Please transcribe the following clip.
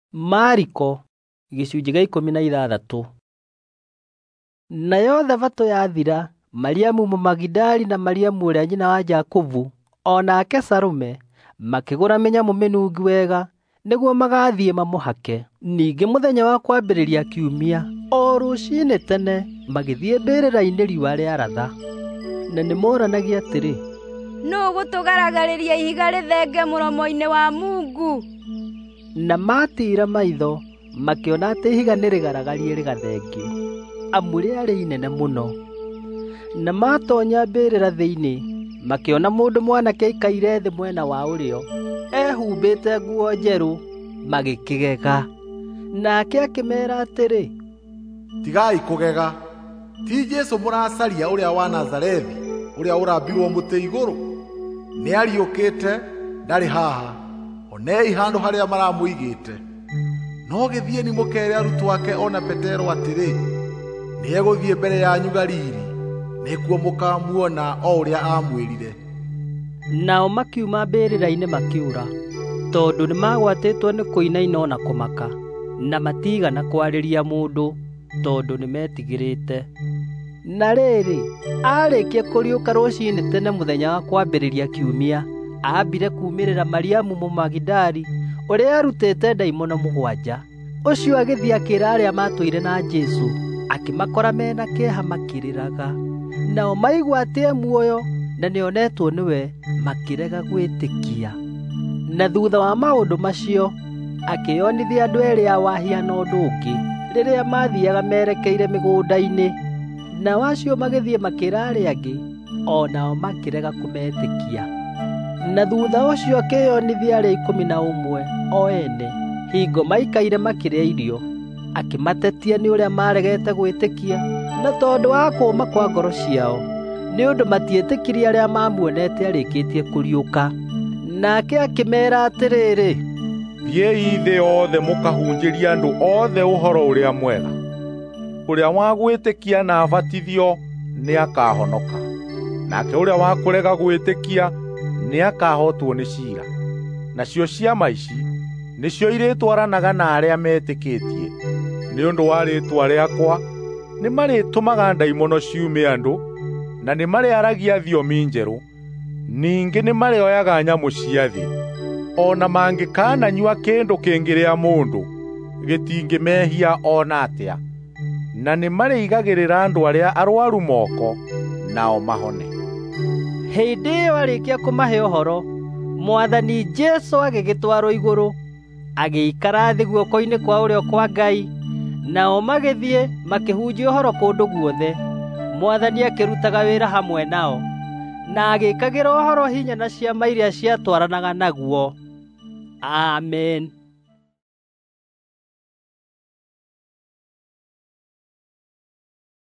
Mariko gĩcunjĩ gĩa 16. Nayo Thabatũ yathira, Mariamu Mũmagidali na Mariamu ũrĩa nyina wa Jakubu o nake Salome makĩgũra mĩnyamũ mĩnungi wega nĩguo magathiĩ mamũhake. Ningĩ mũthenya wa kwambĩrĩria kiumia, o rũciinĩ tene magĩthiĩ mbĩrĩra-inĩ riũa rĩaratha, na nĩmoranagia atĩrĩ, nũũ gũtũgaragĩrĩria ihiga rĩthenge mũromo-inĩ wa Mungu? Na matira maitho makĩona atĩ ihiga nĩrĩgaragarie rĩgathengio, amu rĩarĩ inene mũno. Na matonya mbĩrĩra thĩinĩ, makĩona mũndũ mwanake aikaire thĩ mwena wa ũrĩo, ehumbĩte nguo njerũ, magĩkĩgega. Nake akĩmeera atĩrĩ, tigai kũgega, ti Jesũ mũracaria ũrĩa wa Nazarethi, ũrĩa ũrambirwo mũtĩ igũrũ? Nĩariũkĩte, ndarĩ haha, onei handũ harĩa maramũigĩte. No gĩthieni mũkere arutwo ake ona Petero atĩrĩ, nĩegũthiĩ mbere yanyu Galili, nĩkuo mũkamuona o ũrĩa amwĩrire. Nao makiuma mbĩrĩra-inĩ makĩũra, tondũ nĩmagwatĩtwo nĩ kũinaina na kũmaka, na matigana kwarĩria mũndũ, tondũ nĩmetigĩrĩte. Na rĩrĩ, arĩkia kũriũka rũciinĩ tene mũthenya wa kwambĩrĩria kiumia, aambire kuumĩrĩra Mariamu Mũmagidali ũrĩa arutĩte ndaimono 7. Ũcio agĩthiĩ akĩĩra arĩa matũire na Jesũ, akĩmakora mena kĩeha makĩrĩraga. Nao maigua atĩ muoyo na nĩonetwo nĩwe, makĩrega gwĩtĩkia. Na thutha wa maũndũ macio, akĩonithia andũ erĩ a wahiana ũndũ ũngĩ, rĩrĩa mathiaga merekeire mĩgũnda-inĩ. Nao acio magĩthiĩ makĩĩra arĩa angĩ, o nao makĩrega kũmetĩkia. Na thutha ũcio akĩonithia arĩa 11 o ene, hingo maikaire makĩrĩa irio, akĩmatetia nĩ ũrĩa maregete gwĩtĩkia, na tondũ wa kũũma kwa ngoro ciao, nĩ ũndũ matiĩtĩkirie arĩa mamuonete arĩkĩtie kũriũka. Nake akĩmeera atĩrĩrĩ, thiĩi thĩ yothe mũkahunjĩrie andũ othe ũhoro ũrĩa mwega. Ũrĩa wa gwĩtĩkia na abatithio nĩakahonoka, nake ũrĩa wa kũrega gwĩtĩkia nĩakahootwo nĩ ciira. Nacio ciama ici nĩcio irĩtwaranaga na arĩa metĩkĩtie. Nĩ ũndũ wa rĩĩtwa rĩakwa nĩmarĩtũmaga ndaimono ciume andũ, na nĩmarĩaragia thiomi njerũ, ningĩ nĩmarĩoyaga nyamũ cia thĩ. O na mangĩkananyua kĩndũ kĩngĩrĩa mũndũ, gĩtingĩmehia ona atĩa. Na nĩmarĩigagĩrĩra andũ arĩa arwaru moko, nao mahone. Hĩndĩ ĩyo arĩkia kũmahe ũhoro, Mwathani Jesũ agĩgĩtwarwo igũrũ, agĩikara thĩ guoko-inĩ kwa ũrĩo kwa Ngai. Nao magĩthiĩ makĩhunjia ũhoro kũndũ guothe, Mwathani akĩrutaga wĩra hamwe nao, na agĩĩkagĩra ũhoro hinya na ciama iria ciatwaranaga naguo. Amen.